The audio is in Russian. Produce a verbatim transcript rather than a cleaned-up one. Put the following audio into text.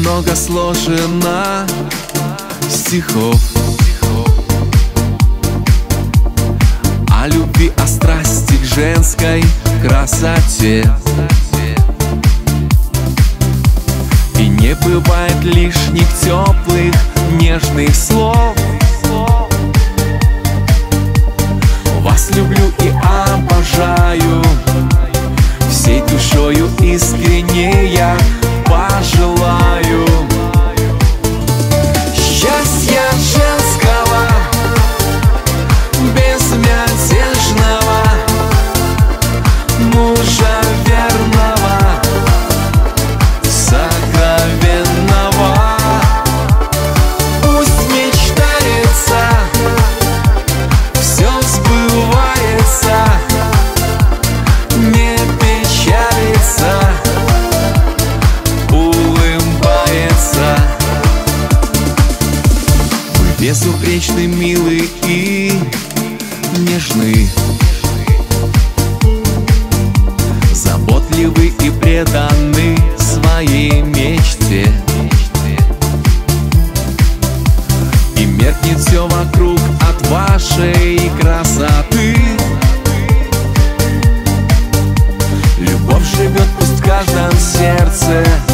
много сложено стихов о любви, о страсти к женской красоте. И не бывает лишних теплых, нежных слов. Вас люблю и обожаю, всей душою искренне я пожелаю счастья женского, безмятежного, мужа верного, сокровенного. Пусть мечтается, все сбывается, не печалится, улыбается. Вы безупречны, милы и нежны, заботливы и преданы своей мечте. И меркнет все вокруг от вашей красоты. Любовь живет пусть в каждом сердце,